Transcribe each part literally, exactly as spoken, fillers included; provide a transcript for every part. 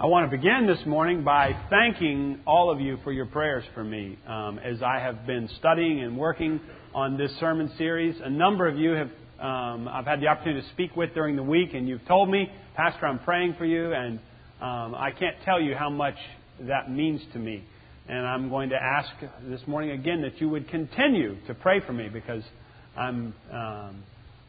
I want to begin this morning by thanking all of you for your prayers for me. Um, as I have been studying and working on this sermon series, a number of you have um, I've had the opportunity to speak with during the week, and you've told me, Pastor, I'm praying for you, and um, I can't tell you how much that means to me. And I'm going to ask this morning again that you would continue to pray for me, because I'm um,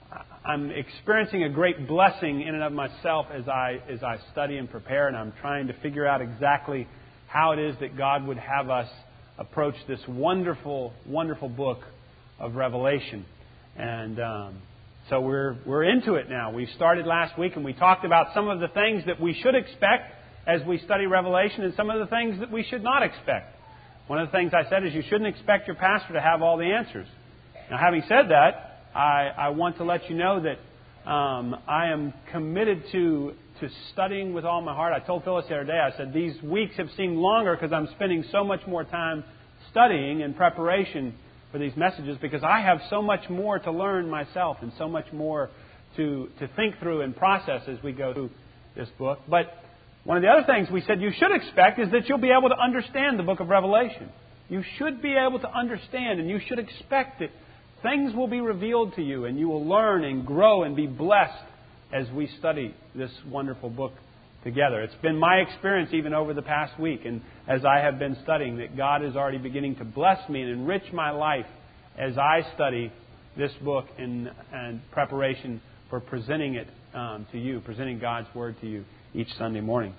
I'm experiencing a great blessing in and of myself as I as I study and prepare, and I'm trying to figure out exactly how it is that God would have us approach this wonderful, wonderful book of Revelation. And um, so we're we're into it now. We started last week, and we talked about some of the things that we should expect as we study Revelation, and some of the things that we should not expect. One of the things I said is you shouldn't expect your pastor to have all the answers. Now, having said that, I, I want to let you know that um, I am committed to to studying with all my heart. I told Phyllis the other day, I said, these weeks have seemed longer because I'm spending so much more time studying in preparation for these messages, because I have so much more to learn myself and so much more to, to think through and process as we go through this book. But one of the other things we said you should expect is that you'll be able to understand the book of Revelation. You should be able to understand, and you should expect it. Things will be revealed to you, and you will learn and grow and be blessed as we study this wonderful book together. It's been my experience even over the past week, and as I have been studying, that God is already beginning to bless me and enrich my life as I study this book in, in preparation for presenting it um, to you, presenting God's Word to you each Sunday morning.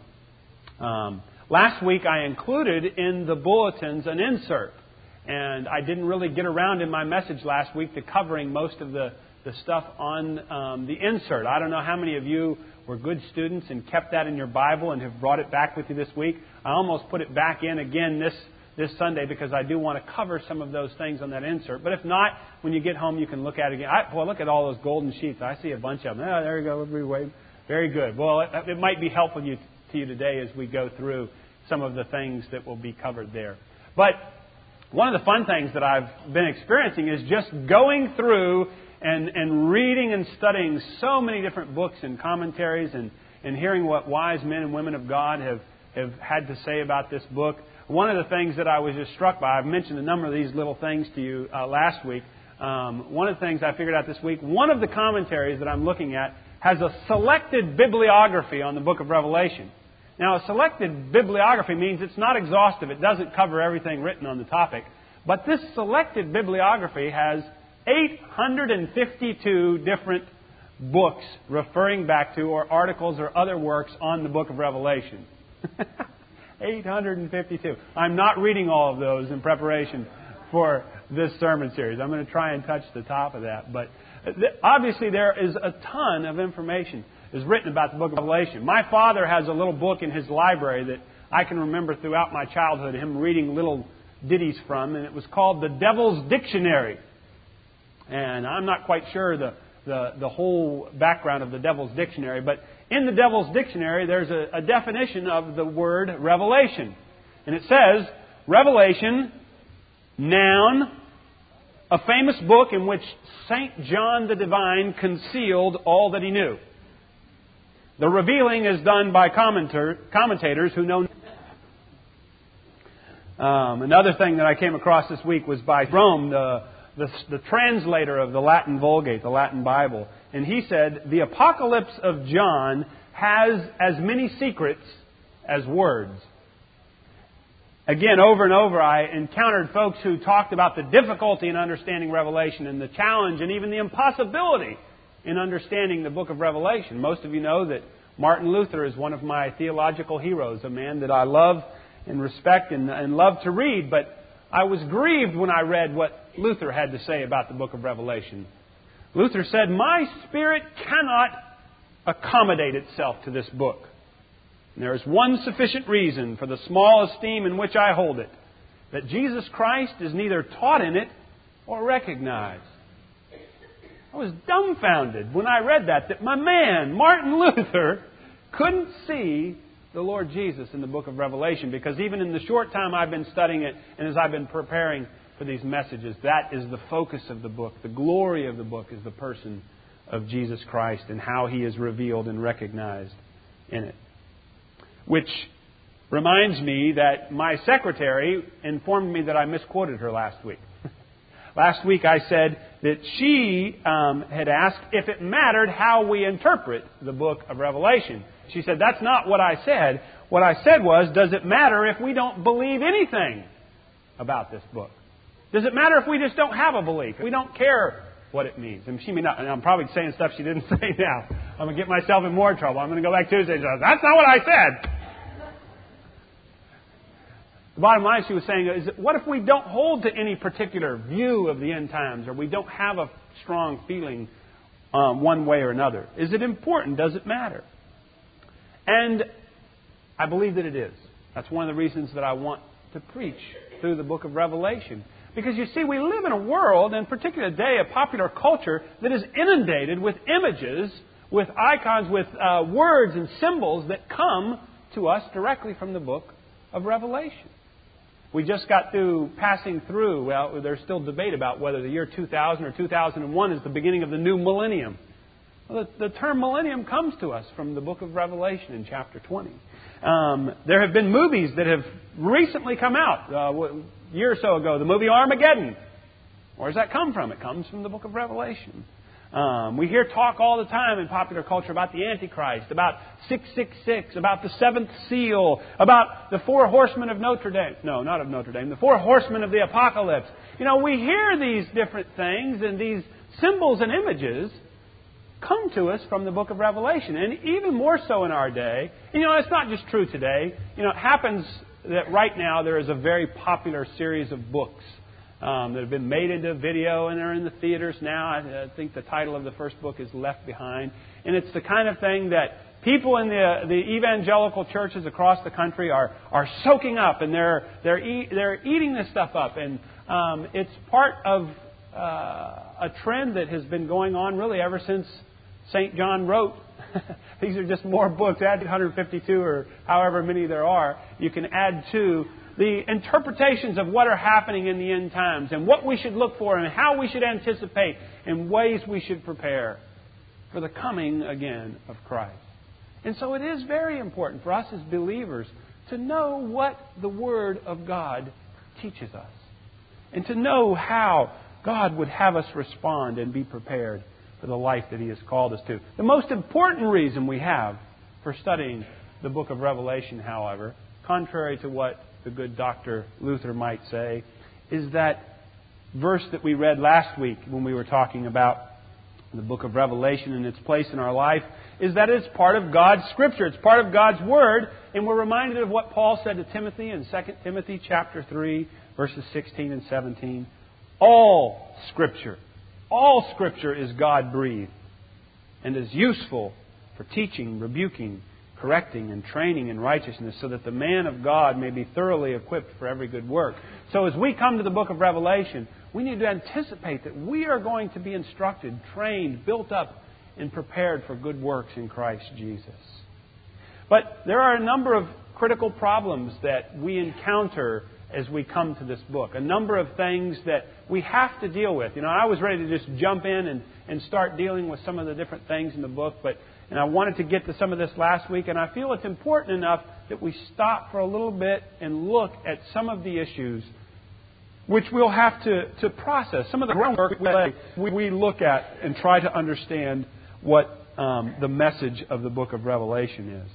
Um, last week I included in the bulletins an insert. And I didn't really get around in my message last week to covering most of the, the stuff on um, the insert. I don't know how many of you were good students and kept that in your Bible and have brought it back with you this week. I almost put it back in again this, this Sunday because I do want to cover some of those things on that insert. But if not, when you get home, you can look at it again. I, boy, look at all those golden sheets. I see a bunch of them. Oh, there you go. Very good. Well, it, it might be helpful to you, to you today as we go through some of the things that will be covered there. But one of the fun things that I've been experiencing is just going through and, and reading and studying so many different books and commentaries and, and hearing what wise men and women of God have, have had to say about this book. One of the things that I was just struck by, I've mentioned a number of these little things to you uh, last week. Um, one of the things I figured out this week, one of the commentaries that I'm looking at has a selected bibliography on the book of Revelation. Now, a selected bibliography means it's not exhaustive. It doesn't cover everything written on the topic. But this selected bibliography has eight hundred fifty-two different books referring back to, or articles or other works on the book of Revelation. eight hundred fifty-two. I'm not reading all of those in preparation for this sermon series. I'm going to try and touch the top of that. But obviously there is a ton of information is written about the book of Revelation. My father has a little book in his library that I can remember throughout my childhood, him reading little ditties from, and it was called The Devil's Dictionary. And I'm not quite sure the, the, the whole background of the Devil's Dictionary, but in the Devil's Dictionary there's a, a definition of the word revelation. And it says, revelation, noun, a famous book in which Saint John the Divine concealed all that he knew. The revealing is done by commentator, commentators who know. Um, another thing that I came across this week was by Rome, the, the, the translator of the Latin Vulgate, the Latin Bible. And he said, the Apocalypse of John has as many secrets as words. Again, over and over, I encountered folks who talked about the difficulty in understanding Revelation and the challenge and even the impossibility in understanding the book of Revelation. Most of you know that Martin Luther is one of my theological heroes, a man that I love and respect and, and love to read. But I was grieved when I read what Luther had to say about the book of Revelation. Luther said, my spirit cannot accommodate itself to this book. And there is one sufficient reason for the small esteem in which I hold it, that Jesus Christ is neither taught in it or recognized. I was dumbfounded when I read that, that my man, Martin Luther, couldn't see the Lord Jesus in the book of Revelation, because even in the short time I've been studying it and as I've been preparing for these messages, that is the focus of the book. The glory of the book is the person of Jesus Christ and how He is revealed and recognized in it. which reminds me that my secretary informed me that I misquoted her last week. Last week I said that she um, had asked if it mattered how we interpret the book of Revelation. She said, that's not what I said. What I said was, does it matter if we don't believe anything about this book? Does it matter if we just don't have a belief? If we don't care what it means? And she may not, and I'm probably saying stuff she didn't say now. I'm going to get myself in more trouble. I'm going to go back Tuesday and say, that's not what I said. The bottom line she was saying is, what if we don't hold to any particular view of the end times, or we don't have a strong feeling um, one way or another? Is it important? Does it matter? And I believe that it is. That's one of the reasons that I want to preach through the book of Revelation. Because you see, we live in a world, and particularly today, a popular culture that is inundated with images, with icons, with uh, words and symbols that come to us directly from the book of Revelation. We just got through passing through, well, there's still debate about whether the year two thousand or two thousand one is the beginning of the new millennium. Well, the, the term millennium comes to us from the book of Revelation in chapter twenty. Um, there have been movies that have recently come out, uh, a year or so ago, the movie Armageddon. Where does that come from? It comes from the book of Revelation. Um, we hear talk all the time in popular culture about the Antichrist, about six six six, about the seventh seal, about the four horsemen of Notre Dame. No, not of Notre Dame. The four horsemen of the apocalypse. You know, we hear these different things, and these symbols and images come to us from the book of Revelation. And even more so in our day. You know, it's not just true today. You know, it happens that right now there is a very popular series of books Um, that have been made into video and are in the theaters now. I, I think the title of the first book is Left Behind. And it's the kind of thing that people in the the evangelical churches across the country are are soaking up, and they're they're e- they're eating this stuff up. And um, it's part of uh, a trend that has been going on really ever since Saint John wrote. These are just more books. Add one hundred fifty-two or however many there are. You can add to the interpretations of what are happening in the end times, and what we should look for, and how we should anticipate, and ways we should prepare for the coming again of Christ. And so it is very important for us as believers to know what the Word of God teaches us, and to know how God would have us respond and be prepared for the life that He has called us to. The most important reason we have for studying the book of Revelation, however, contrary to what the good Doctor Luther might say, is that verse that we read last week when we were talking about the book of Revelation and its place in our life, is that it's part of God's Scripture. It's part of God's Word. And we're reminded of what Paul said to Timothy in Second Timothy chapter three, verses sixteen and seventeen. All Scripture, all Scripture is God-breathed and is useful for teaching, rebuking, correcting and training in righteousness, so that the man of God may be thoroughly equipped for every good work. So as we come to the book of Revelation, we need to anticipate that we are going to be instructed, trained, built up, and prepared for good works in Christ Jesus. But there are a number of critical problems that we encounter as we come to this book. A number of things that we have to deal with. You know, I was ready to just jump in and, and start dealing with some of the different things in the book, but And I wanted to get to some of this last week, and I feel it's important enough that we stop for a little bit and look at some of the issues which we'll have to, to process. Some of the groundwork we, we look at and try to understand what um, the message of the book of Revelation is.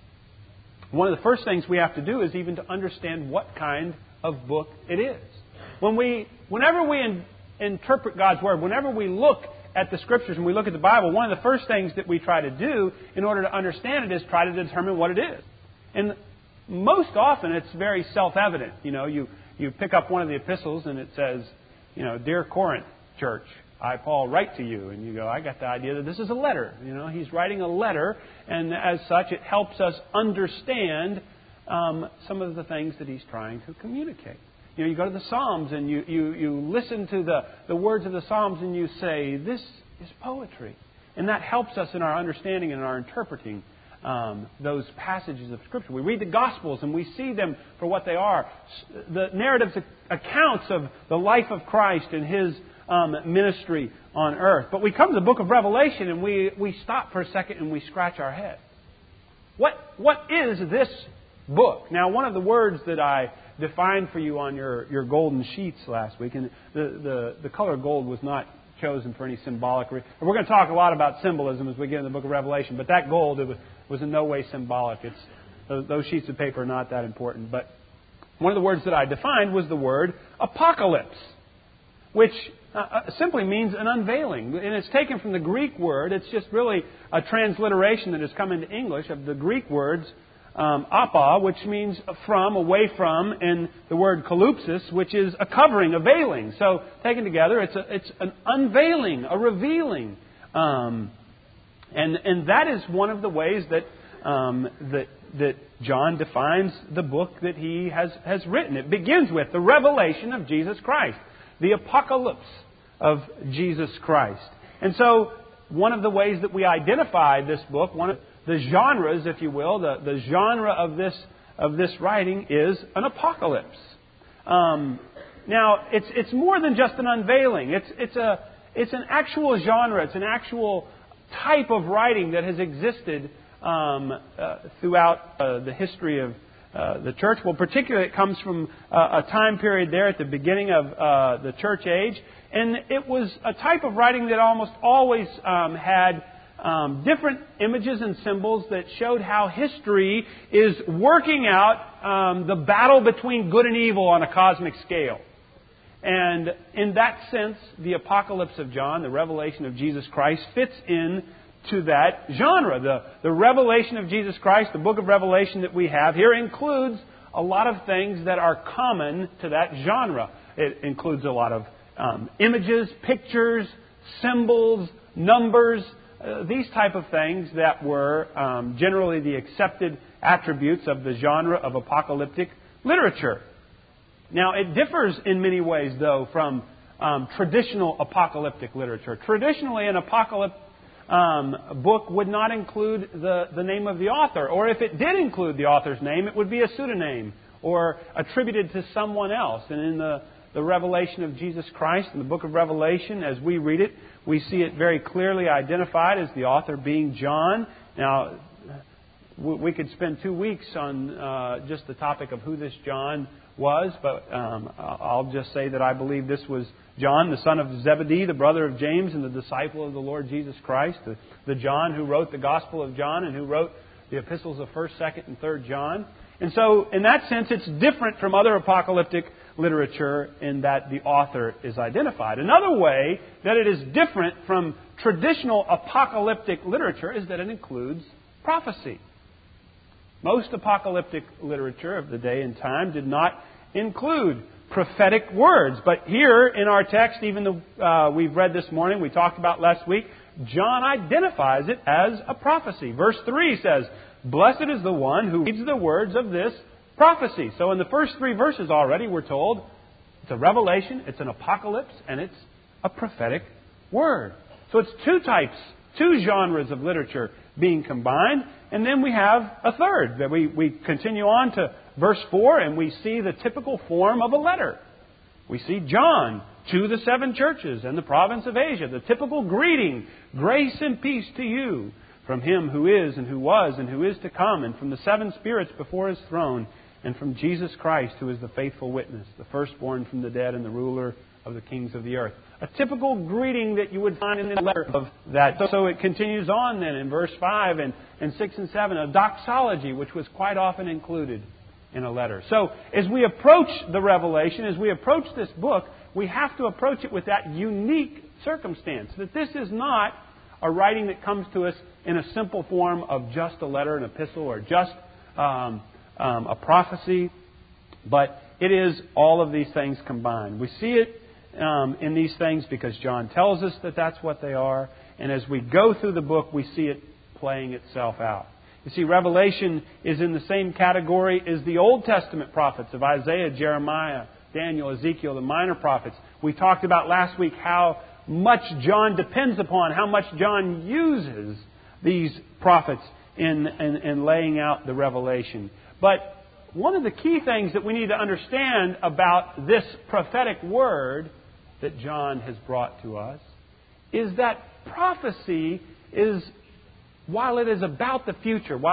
One of the first things we have to do is even to understand what kind of book it is. When we, whenever we in, interpret God's Word, whenever we look at the Scriptures and we look at the Bible, one of the first things that we try to do in order to understand it is try to determine what it is. And most often it's very self-evident. You know, you, you pick up one of the epistles and it says, you know, Dear Corinth Church, I, Paul, write to you. And you go, I got the idea that this is a letter. You know, he's writing a letter, and as such it helps us understand um, some of the things that he's trying to communicate. You know, you go to the Psalms and you, you, you listen to the, the words of the Psalms and you say, this is poetry. And that helps us in our understanding and our interpreting um, those passages of Scripture. We read the Gospels and we see them for what they are. The narratives, accounts of the life of Christ and His um, ministry on earth. But we come to the book of Revelation and we, we stop for a second and we scratch our head. What what is this book? Now, one of the words that I defined for you on your, your golden sheets last week, and the, the, the color gold was not chosen for any symbolic reason. We're going to talk a lot about symbolism as we get in the book of Revelation, but that gold it was, was in no way symbolic. It's those, those sheets of paper are not that important. But one of the words that I defined was the word apocalypse, which uh, simply means an unveiling. And it's taken from the Greek word. It's just really a transliteration that has come into English of the Greek words um, apa, which means from, away from, and the word kalypsis, which is a covering, a veiling. So taken together, it's a, it's an unveiling, a revealing. Um, and and that is one of the ways that um, that that John defines the book that he has, has written. It begins with the revelation of Jesus Christ, the apocalypse of Jesus Christ. And so one of the ways that we identify this book, one of the genres, if you will, the, the genre of this of this writing is an apocalypse. Um, now, it's it's more than just an unveiling. It's it's a it's an actual genre. It's an actual type of writing that has existed Um, uh, throughout uh, the history of uh, the church. Well, particularly it comes from uh, a time period there at the beginning of uh, the church age. And it was a type of writing that almost always um, had um, different images and symbols that showed how history is working out um, the battle between good and evil on a cosmic scale. And in that sense, the apocalypse of John, the revelation of Jesus Christ, fits in to that genre. The, the revelation of Jesus Christ, the book of Revelation that we have here, includes a lot of things that are common to that genre. It includes a lot of um, images, pictures, symbols, numbers, uh, these type of things that were um, generally the accepted attributes of the genre of apocalyptic literature. Now, it differs in many ways, though, from um, traditional apocalyptic literature. Traditionally, an apocalypse Um, a book would not include the, the name of the author. Or if it did include the author's name, it would be a pseudonym or attributed to someone else. And in the, the revelation of Jesus Christ, in the book of Revelation, as we read it, we see it very clearly identified as the author being John. Now, we could spend two weeks on uh, just the topic of who this John was, but um, I'll just say that I believe this was John, the son of Zebedee, the brother of James, and the disciple of the Lord Jesus Christ, the, the John who wrote the Gospel of John and who wrote the epistles of first, second, and third John. And so, in that sense, it's different from other apocalyptic literature in that the author is identified. Another way that it is different from traditional apocalyptic literature is that it includes prophecy. Most apocalyptic literature of the day and time did not include prophetic words. But here in our text, even though uh, we've read this morning, we talked about last week, John identifies it as a prophecy. Verse three says, "Blessed is the one who reads the words of this prophecy." So in the first three verses already, we're told it's a revelation, it's an apocalypse, and it's a prophetic word. So it's two types, two genres of literature being combined. And then we have a third. That we, we continue on to verse four, and we see the typical form of a letter. We see John to the seven churches in the province of Asia. The typical greeting, "Grace and peace to you from Him who is and who was and who is to come, and from the seven spirits before His throne, and from Jesus Christ, who is the faithful witness, the firstborn from the dead and the ruler of the kings of the earth." A typical greeting that you would find in the letter of that. So it continues on then in verse five and, and six and seven, a doxology, which was quite often included in a letter. So as we approach the Revelation, as we approach this book, we have to approach it with that unique circumstance, that this is not a writing that comes to us in a simple form of just a letter, an epistle, or just um, um, a prophecy, but it is all of these things combined. We see it Um, in these things because John tells us that that's what they are. And as we go through the book, we see it playing itself out. You see, Revelation is in the same category as the Old Testament prophets of Isaiah, Jeremiah, Daniel, Ezekiel, the minor prophets. We talked about last week how much John depends upon, how much John uses these prophets in, in, in laying out the revelation. But one of the key things that we need to understand about this prophetic word that John has brought to us is that prophecy is, while it is about the future, while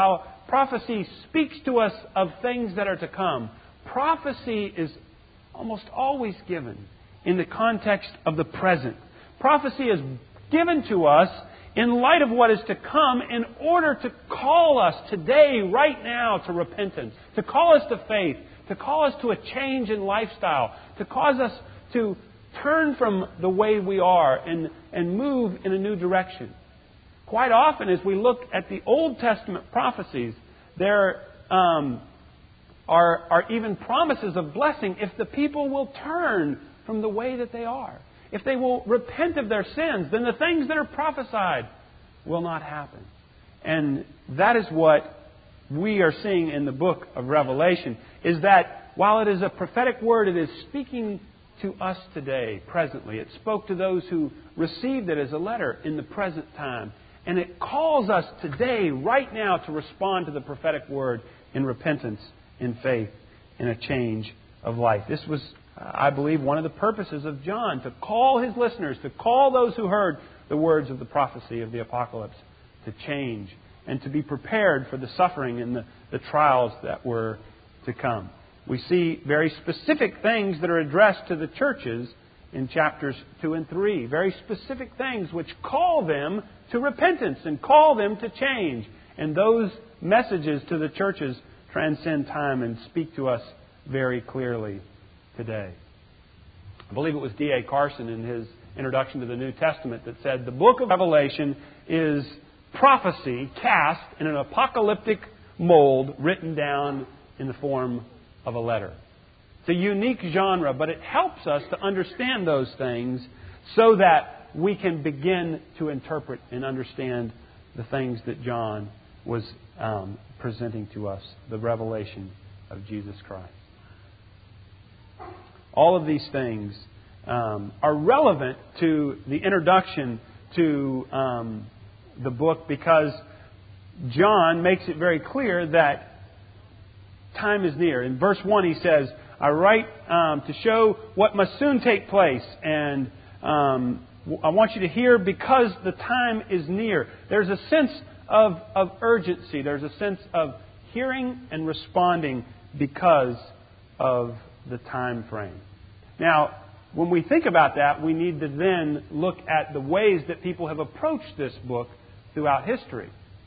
prophecy speaks to us of things that are to come, prophecy is almost always given in the context of the present. Prophecy is given to us in light of what is to come in order to call us today, right now, to repentance, to call us to faith, to call us to a change in lifestyle, to cause us to turn from the way we are and, and move in a new direction. Quite often, as we look at the Old Testament prophecies, there um, are, are even promises of blessing if the people will turn from the way that they are. If they will repent of their sins, then the things that are prophesied will not happen. And that is what we are seeing in the book of Revelation, is that while it is a prophetic word, it is speaking to us today, presently. It spoke to those who received it as a letter in the present time. And it calls us today, right now, to respond to the prophetic word in repentance, in faith, in a change of life. This was, I believe, one of the purposes of John, to call his listeners, to call those who heard the words of the prophecy of the apocalypse, to change and to be prepared for the suffering and the, the trials that were to come. We see very specific things that are addressed to the churches in chapters two and three. Very specific things which call them to repentance and call them to change. And those messages to the churches transcend time and speak to us very clearly today. I believe it was D A Carson in his introduction to the New Testament that said the book of Revelation is prophecy cast in an apocalyptic mold written down in the form of a letter. It's a unique genre, but it helps us to understand those things so that we can begin to interpret and understand the things that John was um, presenting to us, the revelation of Jesus Christ. All of these things um, are relevant to the introduction to um, the book because John makes it very clear that time is near. In verse one he says, I write um, to show what must soon take place, and um, I want you to hear because the time is near. There's a sense of, of urgency. There's a sense of hearing and responding because of the time frame. Now, when we think about that, we need to then look at the ways that people have approached this book throughout history.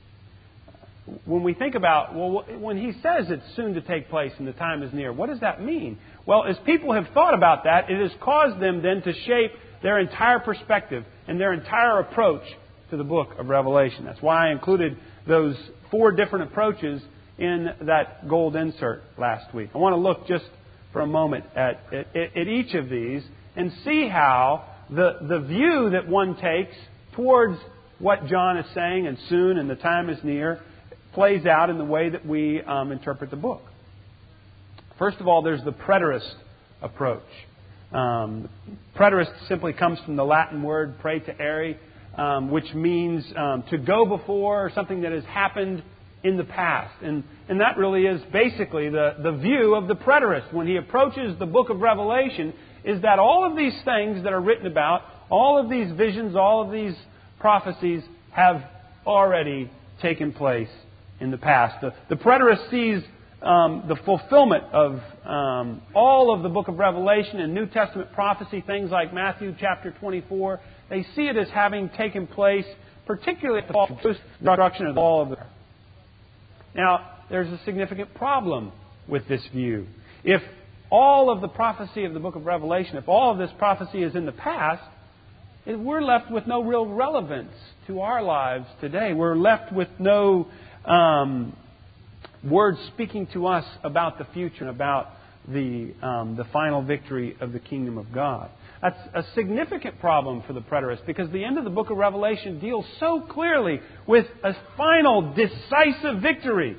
When we think about, well, when he says it's soon to take place and the time is near, what does that mean? Well, as people have thought about that, it has caused them then to shape their entire perspective and their entire approach to the book of Revelation. That's why I included those four different approaches in that gold insert last week. I want to look just for a moment at, at, at each of these and see how the, the view that one takes towards what John is saying and soon and the time is near plays out in the way that we um, interpret the book. First of all, there's the preterist approach. Um, preterist simply comes from the Latin word praetere, um, which means um, to go before, or something that has happened in the past. And, and that really is basically the, the view of the preterist when he approaches the book of Revelation, is that all of these things that are written about, all of these visions, all of these prophecies have already taken place in the past. The, the preterist sees um, the fulfillment of um, all of the book of Revelation and New Testament prophecy, things like Matthew chapter twenty-four. They see it as having taken place, particularly at the destruction of all of them. Now, there's a significant problem with this view. If all of the prophecy of the book of Revelation, if all of this prophecy is in the past, we're left with no real relevance to our lives today. We're left with no um, words speaking to us about the future, about the um, the final victory of the kingdom of God. That's a significant problem for the preterist because the end of the book of Revelation deals so clearly with a final decisive victory.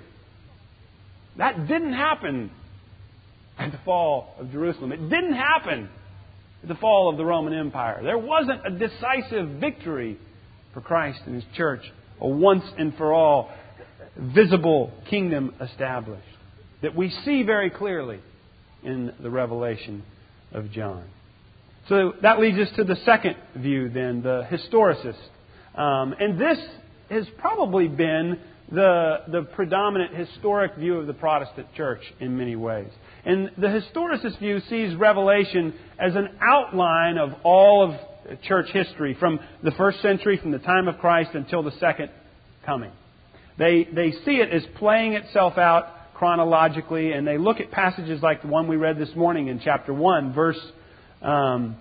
That didn't happen at the fall of Jerusalem. It didn't happen at the fall of the Roman Empire. There wasn't a decisive victory for Christ and His church, a once and for all visible kingdom established that we see very clearly in the revelation of John. So that leads us to the second view then, the historicist. Um, and this has probably been the, the predominant historic view of the Protestant church in many ways. And the historicist view sees Revelation as an outline of all of church history from the first century, from the time of Christ until the second coming. They, they see it as playing itself out chronologically, and they look at passages like the one we read this morning in chapter one, verse um,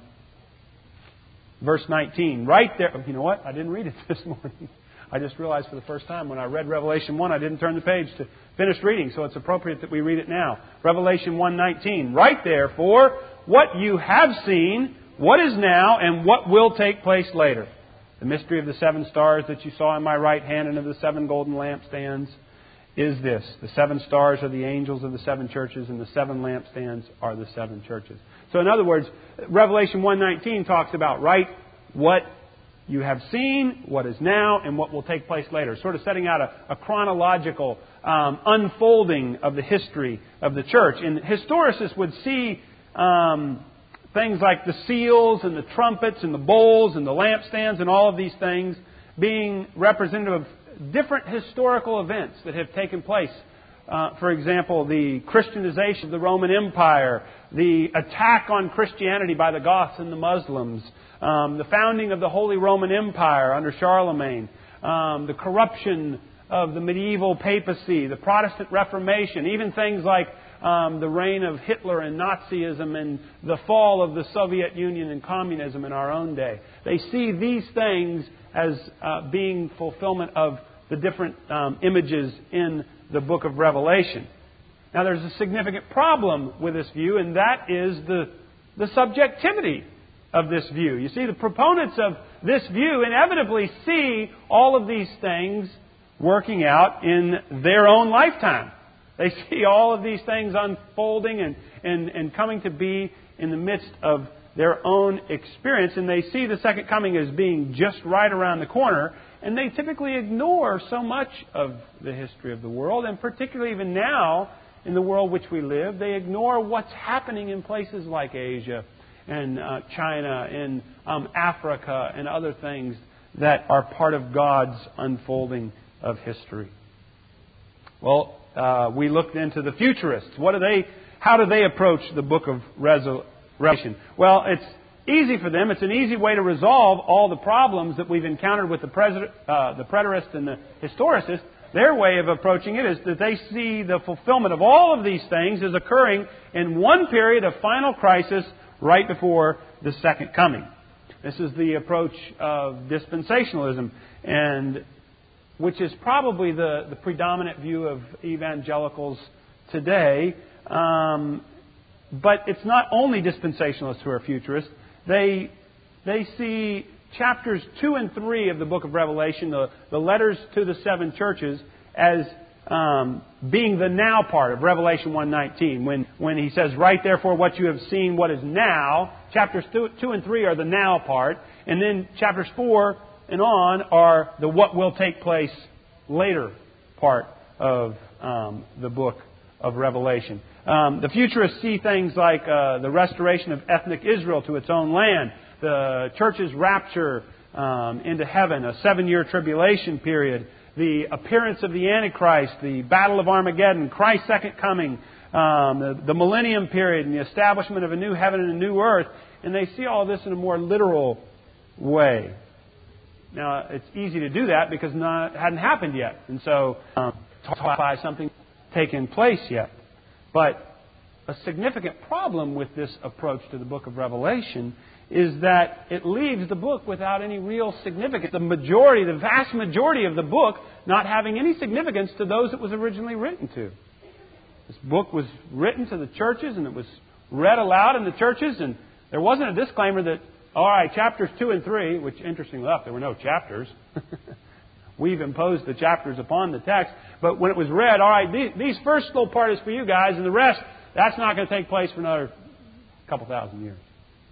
verse nineteen. Right there. You know what? I didn't read it this morning. I just realized for the first time when I read Revelation one, I didn't turn the page to finish reading, so it's appropriate that we read it now. Revelation one nineteen. Right therefore, what you have seen, what is now, and what will take place later. The mystery of the seven stars that you saw in my right hand and of the seven golden lampstands is this. The seven stars are the angels of the seven churches, and the seven lampstands are the seven churches. So in other words, Revelation one nineteen talks about, right, what you have seen, what is now, and what will take place later. Sort of setting out a, a chronological um, unfolding of the history of the church. And historicists would see um, things like the seals and the trumpets and the bowls and the lampstands and all of these things being representative of different historical events that have taken place. Uh, for example, the Christianization of the Roman Empire, the attack on Christianity by the Goths and the Muslims, um, the founding of the Holy Roman Empire under Charlemagne, um, the corruption of the medieval papacy, the Protestant Reformation, even things like um, the reign of Hitler and Nazism and the fall of the Soviet Union and communism in our own day. They see these things as uh, being fulfillment of the different um, images in the book of Revelation. Now, there's a significant problem with this view, and that is the, the subjectivity of this view. You see, the proponents of this view inevitably see all of these things working out in their own lifetime. They see all of these things unfolding and, and, and coming to be in the midst of their own experience, and they see the second coming as being just right around the corner. And they typically ignore so much of the history of the world, and particularly even now in the world which we live, they ignore what's happening in places like Asia and uh, China and um, Africa and other things that are part of God's unfolding of history. Well, uh, we looked into the futurists. What do they? How do they approach the book of Revelation? Well, it's easy for them. It's an easy way to resolve all the problems that we've encountered with the, president, uh, the preterists and the historicists. Their way of approaching it is that they see the fulfillment of all of these things as occurring in one period of final crisis right before the second coming. This is the approach of dispensationalism, and which is probably the, the predominant view of evangelicals today. Um, but it's not only dispensationalists who are futurists. They, they see chapters two and three of the book of Revelation, the, the letters to the seven churches, as um, being the now part of Revelation one nineteen. When, when he says, right therefore what you have seen, what is now. Chapters two, two and three are the now part. And then chapters four and on are the what will take place later part of um, the book of Revelation. Um, the futurists see things like uh, the restoration of ethnic Israel to its own land, the church's rapture um, into heaven, a seven-year tribulation period, the appearance of the Antichrist, the Battle of Armageddon, Christ's second coming, um, the, the millennium period, and the establishment of a new heaven and a new earth. And they see all this in a more literal way. Now, it's easy to do that because not, it hadn't happened yet. And so, um, talk by something taken place yet. But a significant problem with this approach to the book of Revelation is that it leaves the book without any real significance. The majority, the vast majority of the book not having any significance to those it was originally written to. This book was written to the churches and it was read aloud in the churches, and there wasn't a disclaimer that, all right, chapters two and three, which interestingly enough, there were no chapters. We've imposed the chapters upon the text. But when it was read, all right, these, these first little part is for you guys, and the rest, that's not going to take place for another couple thousand years.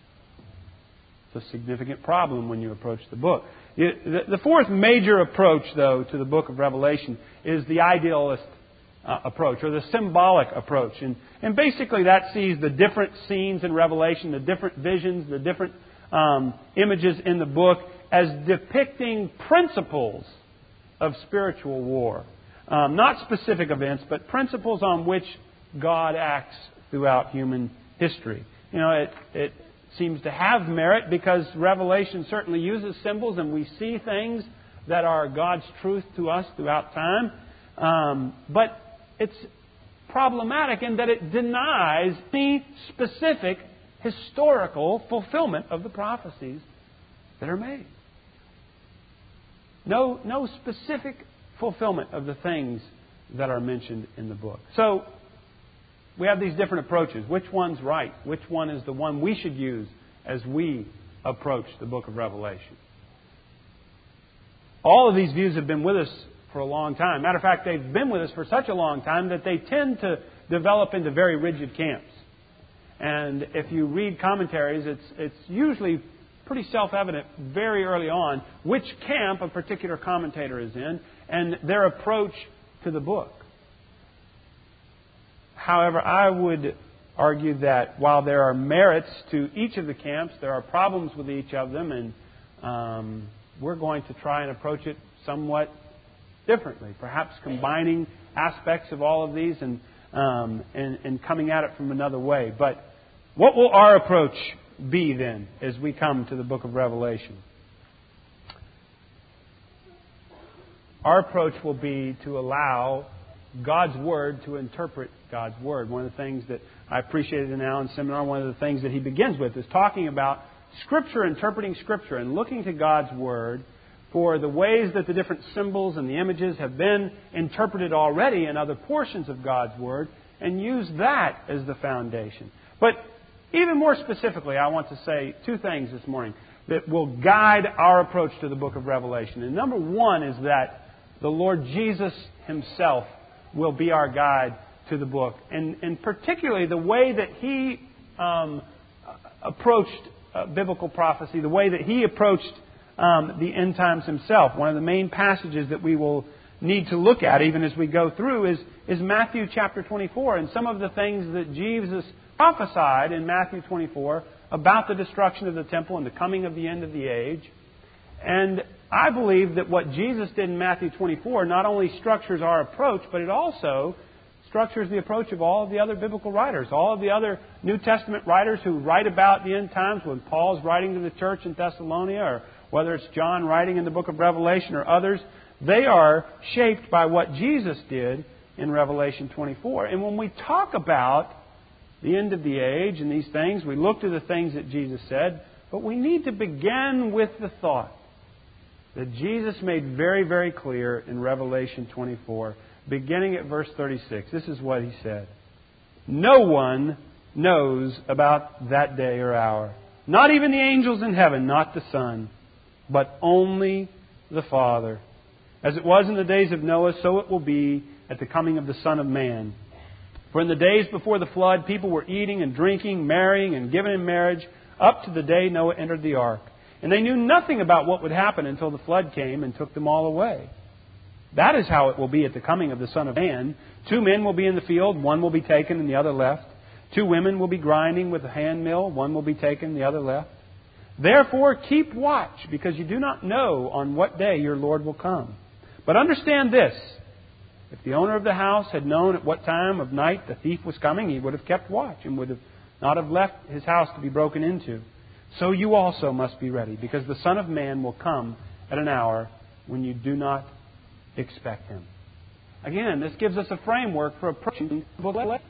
It's a significant problem when you approach the book. The, the fourth major approach, though, to the book of Revelation is the idealist uh, approach, or the symbolic approach. And, and basically that sees the different scenes in Revelation, the different visions, the different um, images in the book as depicting principles of spiritual war. Um, not specific events, but principles on which God acts throughout human history. You know, it, it seems to have merit because Revelation certainly uses symbols and we see things that are God's truth to us throughout time. Um, but it's problematic in that it denies any specific historical fulfillment of the prophecies that are made. No, no specific fulfillment of the things that are mentioned in the book. So, we have these different approaches. Which one's right? Which one is the one we should use as we approach the book of Revelation? All of these views have been with us for a long time. Matter of fact, they've been with us for such a long time that they tend to develop into very rigid camps. And if you read commentaries, it's, it's usually pretty self-evident very early on which camp a particular commentator is in and their approach to the book. However, I would argue that while there are merits to each of the camps, there are problems with each of them, and um, we're going to try and approach it somewhat differently, perhaps combining aspects of all of these and, um, and, and coming at it from another way. But what will our approach be then as we come to the book of Revelation? Our approach will be to allow God's Word to interpret God's Word. One of the things that I appreciated in Alan's seminar, one of the things that he begins with is talking about Scripture, interpreting Scripture, and looking to God's Word for the ways that the different symbols and the images have been interpreted already in other portions of God's Word, and use that as the foundation. But even more specifically, I want to say two things this morning that will guide our approach to the book of Revelation. And number one is that the Lord Jesus Himself will be our guide to the book. And, and particularly the way that He um, approached uh, biblical prophecy, the way that He approached um, the end times Himself. One of the main passages that we will need to look at even as we go through is, is Matthew chapter twenty-four. And some of the things that Jesus prophesied in Matthew twenty-four about the destruction of the temple and the coming of the end of the age. And I believe that what Jesus did in Matthew twenty-four not only structures our approach, but it also structures the approach of all of the other biblical writers, all of the other New Testament writers who write about the end times, when Paul's writing to the church in Thessalonica, or whether it's John writing in the book of Revelation or others. They are shaped by what Jesus did in Revelation twenty-four. And when we talk about the end of the age and these things, we look to the things that Jesus said, but we need to begin with the thought that Jesus made very, very clear in Revelation twenty-four, beginning at verse thirty-six. This is what He said. No one knows about that day or hour, not even the angels in heaven, not the Son, but only the Father. As it was in the days of Noah, so it will be at the coming of the Son of Man. For in the days before the flood, people were eating and drinking, marrying and giving in marriage, up to the day Noah entered the ark. And they knew nothing about what would happen until the flood came and took them all away. That is how it will be at the coming of the Son of Man. Two men will be in the field, one will be taken and the other left. Two women will be grinding with a hand mill, one will be taken, the other left. Therefore keep watch, because you do not know on what day your Lord will come. But understand this, if the owner of the house had known at what time of night the thief was coming, he would have kept watch and would have not have left his house to be broken into. So you also must be ready, because the Son of Man will come at an hour when you do not expect Him. Again, this gives us a framework for approaching the book.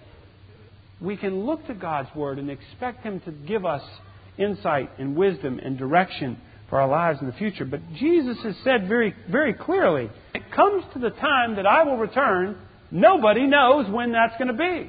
We can look to God's Word and expect Him to give us insight and wisdom and direction for our lives in the future. But Jesus has said very, very clearly, it comes to the time that I will return, nobody knows when that's going to be.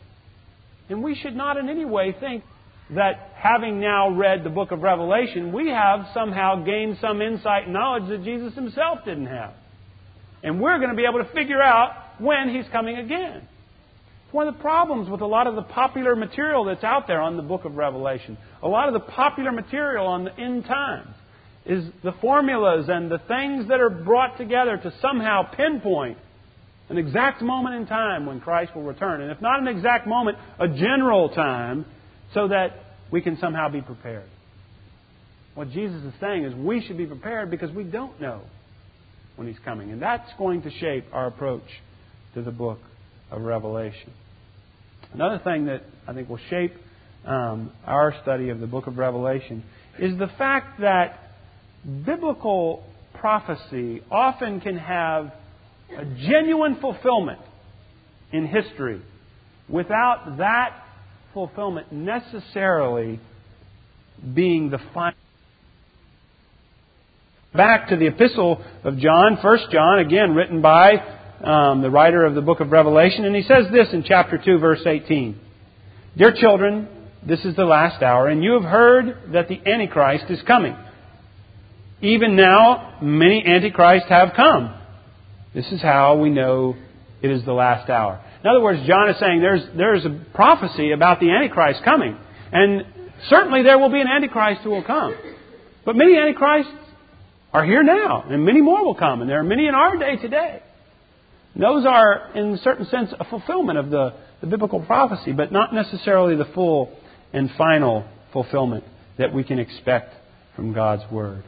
And we should not in any way think that having now read the book of Revelation, we have somehow gained some insight and knowledge that Jesus Himself didn't have. And we're going to be able to figure out when He's coming again. One of the problems with a lot of the popular material that's out there on the book of Revelation, a lot of the popular material on the end times, is the formulas and the things that are brought together to somehow pinpoint an exact moment in time when Christ will return. And if not an exact moment, a general time, so that we can somehow be prepared. What Jesus is saying is we should be prepared because we don't know when He's coming. And that's going to shape our approach to the book of Revelation. Another thing that I think will shape um, our study of the book of Revelation is the fact that biblical prophecy often can have a genuine fulfillment in history without that fulfillment necessarily being the final. Back to the epistle of John, First John, again written by um, the writer of the book of Revelation, and he says this in chapter two, verse eighteen. Dear children, this is the last hour, and you have heard that the Antichrist is coming. Even now, many Antichrists have come. This is how we know it is the last hour. In other words, John is saying there's there's a prophecy about the Antichrist coming. And certainly there will be an Antichrist who will come. But many Antichrists are here now, and many more will come. And there are many in our day today. And those are, in a certain sense, a fulfillment of the, the biblical prophecy, but not necessarily the full and final fulfillment that we can expect from God's Word.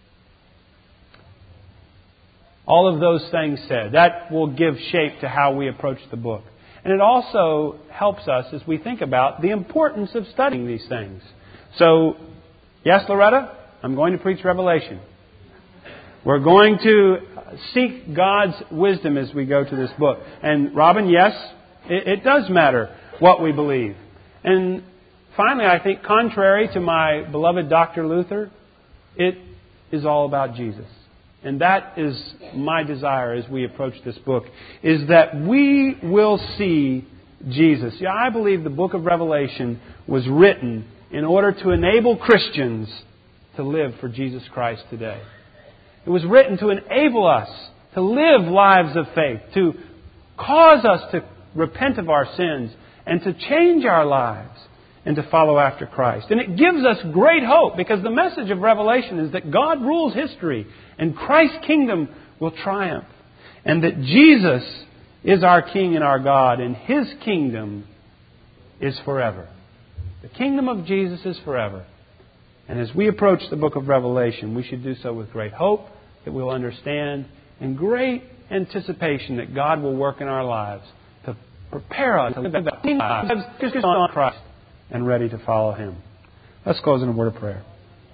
All of those things said, that will give shape to how we approach the book. And it also helps us as we think about the importance of studying these things. So, yes, Loretta, I'm going to preach Revelation. We're going to seek God's wisdom as we go to this book. And Robin, yes, it, it does matter what we believe. And finally, I think contrary to my beloved Doctor Luther, it is all about Jesus. And that is my desire as we approach this book, is that we will see Jesus. Yeah, I believe the book of Revelation was written in order to enable Christians to live for Jesus Christ today. It was written to enable us to live lives of faith, to cause us to repent of our sins and to change our lives and to follow after Christ. And it gives us great hope, because the message of Revelation is that God rules history and Christ's kingdom will triumph. And that Jesus is our King and our God, and His kingdom is forever. The kingdom of Jesus is forever. And as we approach the book of Revelation, we should do so with great hope that we'll understand, and great anticipation that God will work in our lives to prepare us to live lives on Christ and ready to follow Him. Let's close in a word of prayer.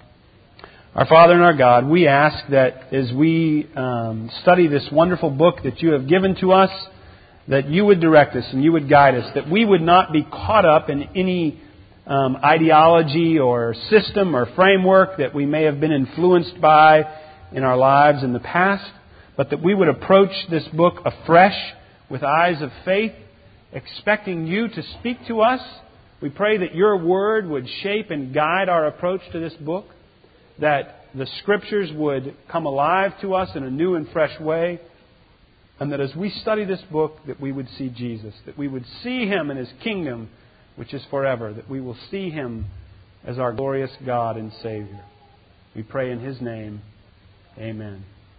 Our Father and our God, we ask that as we um, study this wonderful book that You have given to us, that You would direct us and You would guide us, that we would not be caught up in any um, ideology or system or framework that we may have been influenced by in our lives in the past, but that we would approach this book afresh with eyes of faith, expecting You to speak to us. We pray that Your Word would shape and guide our approach to this book, that the Scriptures would come alive to us in a new and fresh way, and that as we study this book, that we would see Jesus, that we would see Him in His kingdom, which is forever, that we will see Him as our glorious God and Savior. We pray in His name. Amen.